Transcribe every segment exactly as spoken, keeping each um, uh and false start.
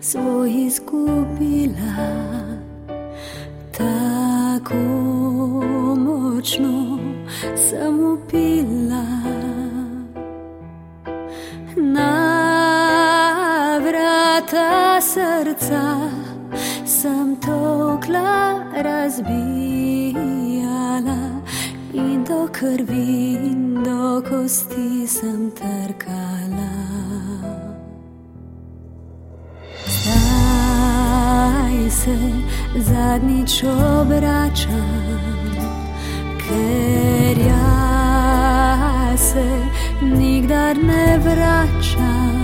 svoj izgubila, tako močno sem upila. Na vrata srca sem tolkla, razbijala in do krvi in do kosti sem trkala. Zdaj se zadnjič obračam, ker jaz se nikdar ne vračam.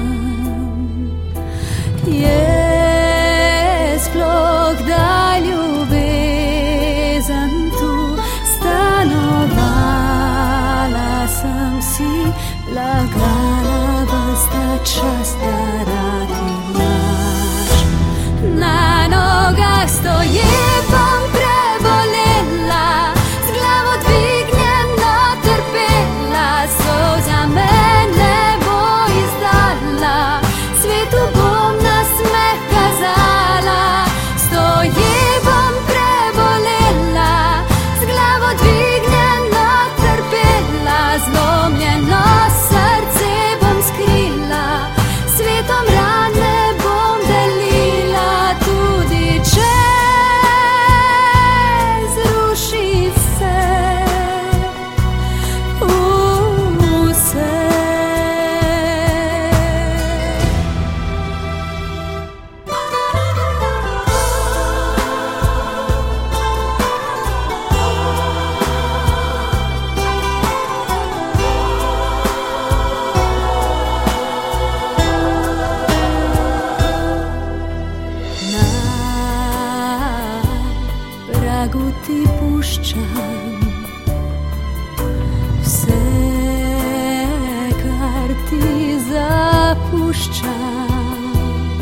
Je sploh kdaj ljubezen tu stanovala, sem si lagala ves ta čas, da rad imaš. Na nogah stojim, bom prebolela, z glavo dvignjeno trpela, solza me ne bo izdala, svetu bom nasmeh kazala. Stojim, bom prebolela, z glavo dvignjeno trpela, zlomljeno srce bom skrila, svetom rane bom delila, tudi če zruši se vse. Pragu ti puščam vse, kar ti zapuščam.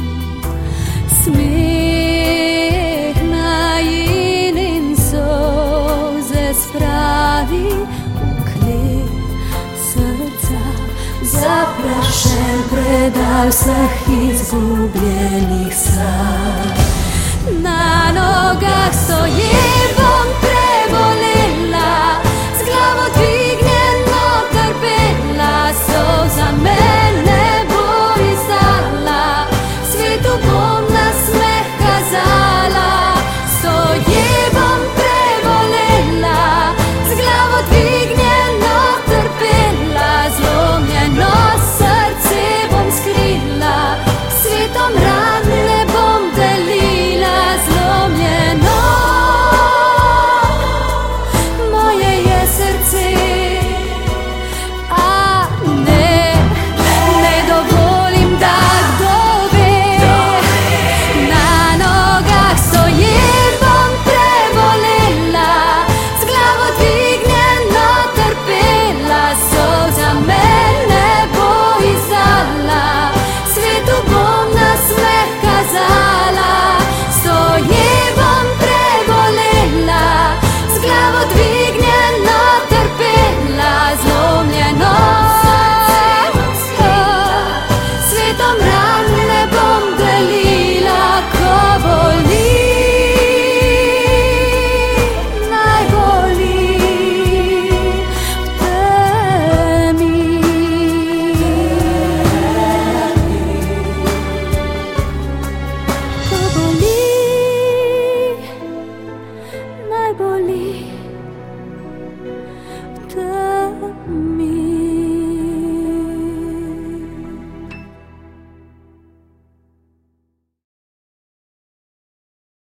Smeh najin in solze spravi v klep srca, zaprašen predal vseh izgubljenih sanj. Na nogah stojim, bom prebolela, z glavo dvignjeno trpela, solza me ne bo izdala, svetu bom nasmeh kazala. Stojim, bom prebolela, z glavo dvignjeno trpela, zlomljeno srce bom skrila, svetom ran ne bom delila, zlomljeno moje je srce, a ne, ne dovolim, da kdo ve. Na nogah stojim, bom prebolela, z glavo dvignjeno trpela, solza me ne bo izdala, svetu bom nasmeh kazala. Stojim, bom prebolela, z glavo dvignjeno trpela, zlomljeno srce bom skrila, svetom ran ne bom delila, ko boli, naj boli v temi. Ko boli, naj boli.